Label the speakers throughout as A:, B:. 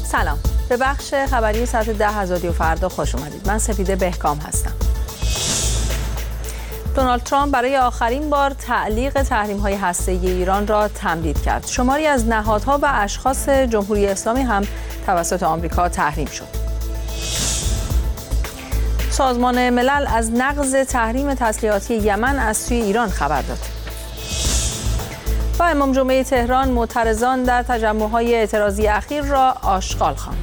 A: سلام، به بخش خبری ساعت 10 از رادیو فردا خوش اومدید. من سپیده بهکام هستم. دونالد ترامپ برای آخرین بار تعلیق تحریم‌های هسته‌ای ایران را تمدید کرد. شماری از نهادها و اشخاص جمهوری اسلامی هم توسط آمریکا تحریم شد. سازمان ملل از نقض تحریم تسلیحاتی یمن از سوی ایران خبر داد. و امام جمعه تهران معترضان در تجمع‌های اعتراضی اخیر را آشغال خواند.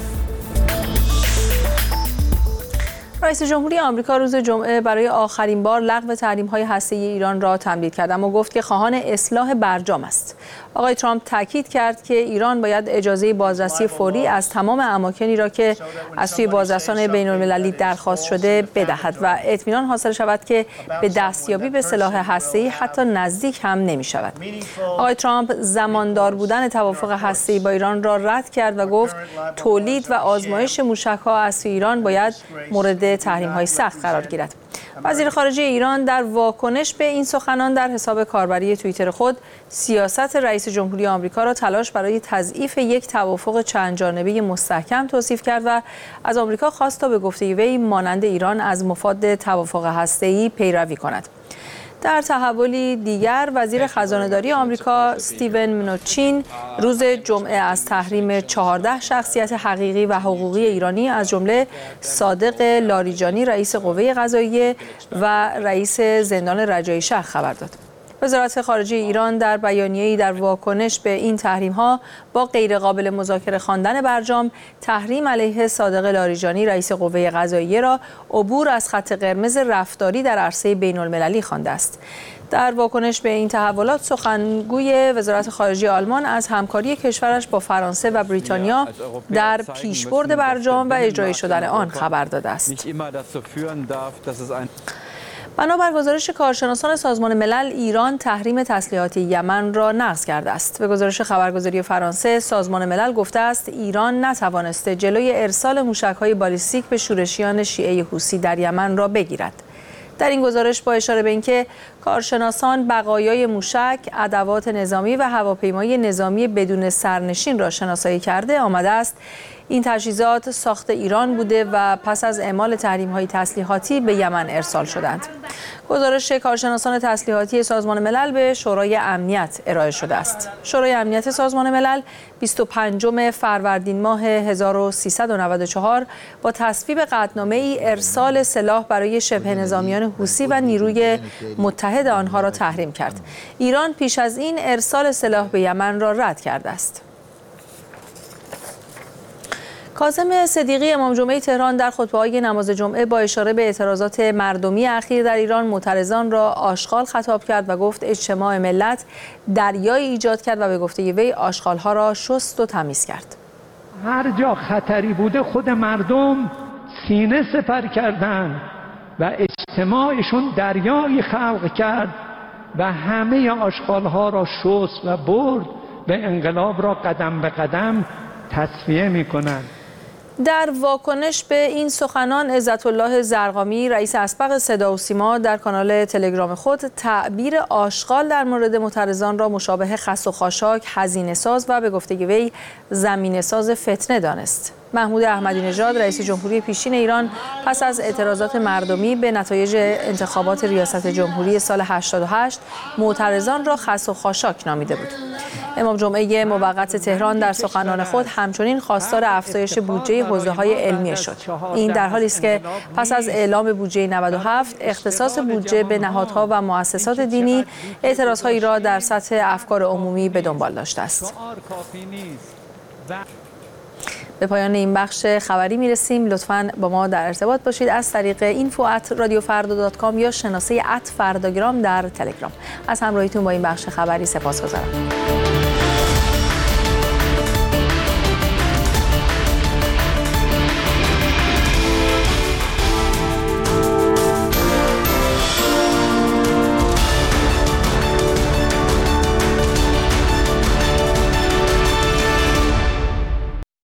A: رئیس جمهوری آمریکا روز جمعه برای آخرین بار لغو تحریم‌های هسته‌ای ایران را تمدید کرد، اما گفت که خواهان اصلاح برجام است. آقای ترامپ تاکید کرد که ایران باید اجازه بازرسی فوری از تمام اماکنی را که از سوی بازرسان بین‌المللی درخواست شده بدهد و اطمینان حاصل شود که به دستیابی به سلاح هسته‌ای حتی نزدیک هم نمی‌شود. آقای ترامپ زماندار بودن توافق هسته‌ای با ایران را رد کرد و گفت تولید و آزمایش موشک‌ها از سوی ایران باید مورد تحریم‌های سخت قرار گیرد. وزیر خارجه ایران در واکنش به این سخنان در حساب کاربری توییتر خود سیاست رئیس جمهوری آمریکا را تلاش برای تضعیف یک توافق چند جانبه مستحکم توصیف کرد و از آمریکا خواست تا به گفته وی مانند ایران از مفاد توافق هسته‌ای پیروی کند. در تحولی دیگر وزیر خزانه‌داری آمریکا استیون منوچین روز جمعه از تحریم 14 شخصیت حقیقی و حقوقی ایرانی از جمله صادق لاریجانی رئیس قوه قضاییه و رئیس زندان رجایی شهر خبر داد. وزارت خارجه ایران در بیانیه‌ای در واکنش به این تحریم‌ها با غیرقابل مذاکره خواندن برجام تحریم علیه صادق لاریجانی رئیس قوه قضاییه را عبور از خط قرمز رفتاری در عرصه بین‌المللی خوانده است. در واکنش به این تحولات سخنگوی وزارت خارجه آلمان از همکاری کشورش با فرانسه و بریتانیا در پیشبرد برجام و اجرایی شدن آن خبر داده است. بنابر گزارش کارشناسان سازمان ملل، ایران تحریم تسلیحاتی یمن را نقض کرده است. به گزارش خبرگزاری فرانسه، سازمان ملل گفته است ایران نتوانسته جلوی ارسال موشک‌های بالیستیک به شورشیان شیعه حوثی در یمن را بگیرد. در این گزارش با اشاره به اینکه کارشناسان بقایای موشک، ادوات نظامی و هواپیمای نظامی بدون سرنشین را شناسایی کرده آمده است این تجهیزات ساخت ایران بوده و پس از اعمال تحریم‌های تسلیحاتی به یمن ارسال شدند. گزارش کارشناسان تسلیحاتی سازمان ملل به شورای امنیت ارائه شده است. شورای امنیت سازمان ملل 25 فروردین ماه 1394 با تصویب قطعنامه‌ای ارسال سلاح برای شبه نظامیان حوثی و نیروی متحد آنها را تحریم کرد. ایران پیش از این ارسال سلاح به یمن را رد کرده است. کاظم صدیقی امام جمعه تهران در خطبه‌های نماز جمعه با اشاره به اعتراضات مردمی اخیر در ایران معترضان را آشغال خطاب کرد و گفت اجتماع ملت دریایی ایجاد کرد و به گفته وی آشغال‌ها را شست و تمیز کرد.
B: هر جا خطری بوده خود مردم سینه سپر کردند و اجتماعشون دریایی خلق کرد و همه آشغال‌ها را شست و برد و انقلاب را قدم به قدم تصفیه می‌کنند.
A: در واکنش به این سخنان عزت‌الله زرقامی رئیس اسبق صدا و سیما در کانال تلگرام خود تعبیر آشغال در مورد معترضان را مشابه خس و خاشاک، هزینه‌ساز و به گفته وی زمینه‌ساز فتنه دانست. محمود احمدی نژاد رئیس جمهوری پیشین ایران پس از اعتراضات مردمی به نتایج انتخابات ریاست جمهوری سال 88 معترضان را خس و خاشاک نامیده بود. امام جمعه موقت تهران در سخنان خود همچنین خواستار افزایش بودجه حوزه‌های علمیه شد. این در حالی است که پس از اعلام بودجه 97 اختصاص بودجه به نهادها و مؤسسات دینی اعتراضهایی را در سطح افکار عمومی به دنبال داشته است. به پایان این بخش خبری میرسیم. لطفاً با ما در ارتباط باشید از طریق info@radiofarda.com یا شناسه @فرداگرام در تلگرام. از همراهیتون با این بخش خبری سپاسگزارم.